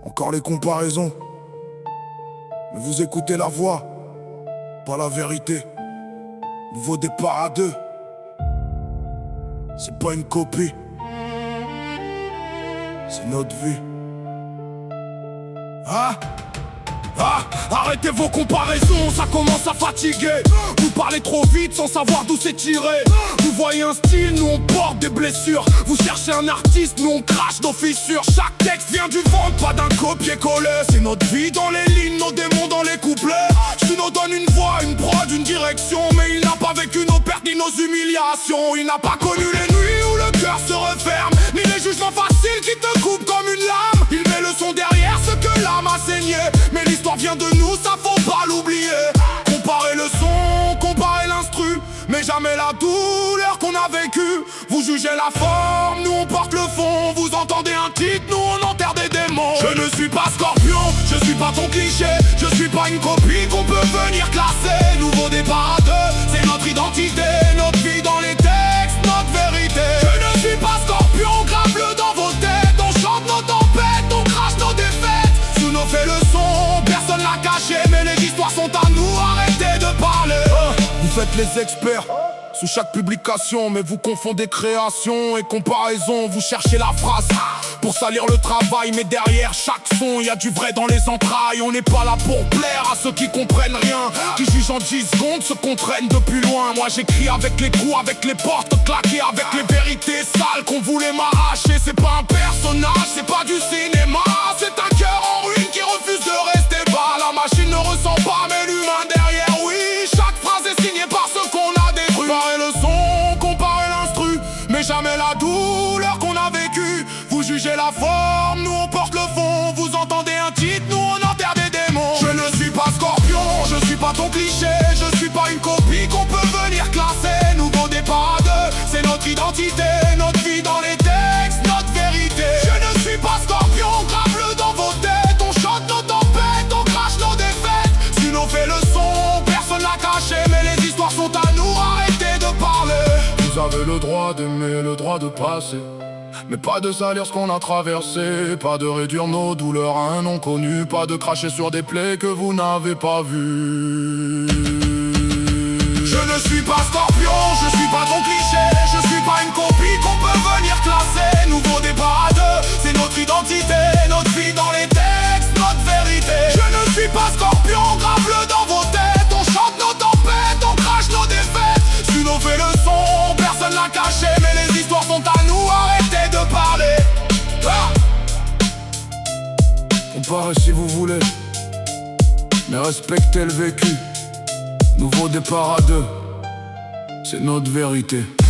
Encore les comparaisons. Mais vous écoutez la voix, pas la vérité. Nouveau départ à deux. C'est pas une copie, c'est notre vie. Arrêtez vos comparaisons, ça commence à fatiguer. Vous parlez trop vite sans savoir d'où c'est tiré. Vous voyez un style, nous on porte des blessures. Vous cherchez un artiste, nous on crache nos fissures. Chaque texte vient du ventre, pas d'un copier-coller. C'est notre vie dans les lignes, nos démons dans les couplets. Juno donne une voix, une prod, une direction. Mais il n'a pas vécu nos pertes ni nos humiliations. Il n'a pas connu les nuits où le cœur se referme, ni les jugements faciles qui te coupent comme une lame. Il met le son derrière ce que l'âme a saigné. Mais l'histoire vient de nous, ça faut pas l'oublier. Comparer le son, comparer l'instru, mais jamais la douleur qu'on a vécue. Vous jugez la forme, nous on porte le fond. Vous entendez un titre, nous on enterre des démons. Je ne suis pas Scorpion, je suis pas ton cliché. Je suis pas une copie qu'on peut venir classer. Nouveau départ à deux, c'est notre identité. Notre vie dans les textes, notre vérité. Je ne suis pas Scorpion, grave-le dans vos têtes. On chante nos tempêtes, on crache nos défaites. Sous nos faits le son, personne l'a caché. Mais les histoires sont à nous, arrêtez de parler. Vous faites les experts sous chaque publication, mais vous confondez création et comparaison. Vous cherchez la phrase pour salir le travail, mais derrière chaque son, y a du vrai dans les entrailles. On n'est pas là pour plaire à ceux qui comprennent rien, qui jugent en 10 secondes, se contraignent depuis loin. Moi j'écris avec les coups, avec les portes claquées, avec les vérités sales qu'on voulait m'arracher. C'est pas un personnage, c'est pas du cinéma, c'est un cœur en ruine qui refuse de rester bas. La machine ne ressent pas, mais l'humain derrière, oui. Chaque phrase est signée par ceux qu'on a détruits. Comparer le son, comparer l'instru, mais jamais la douleur qu'on a vécue. Vous jugez la forme, nous on porte le fond. Vous entendez un titre, nous on enterre des démons. Je ne suis pas Scorpion, je suis pas ton cliché. Je suis pas une copie qu'on peut venir classer. Nouveau départ à deux, c'est notre identité. Notre vie dans les textes, notre vérité. Je ne suis pas Scorpion, grave-le dans vos têtes. On chante nos tempêtes, on crache nos défaites. Si nous fait le son, personne l'a caché. Mais les histoires sont à nous, arrêtez de parler. Vous avez le droit d'aimer, le droit de passer, mais pas de salir ce qu'on a traversé. Pas de réduire nos douleurs à un non connu. Pas de cracher sur des plaies que vous n'avez pas vues. Je ne suis pas Scorpion, je suis pas ton cliché. Je suis pas une copie qu'on peut venir classer. Nouveau départ à deux, c'est notre identité. Notre vie dans les textes, notre vérité. Je ne suis pas Scorpion, grave-le dans vos têtes. On chante nos tempêtes, on crache nos défaites. Si nous fait le son, personne l'a caché. Mais les histoires sont à nous, arrêtez de parler. Comparez si vous voulez, mais respectez le vécu. Nouveau départ à deux, c'est notre vérité.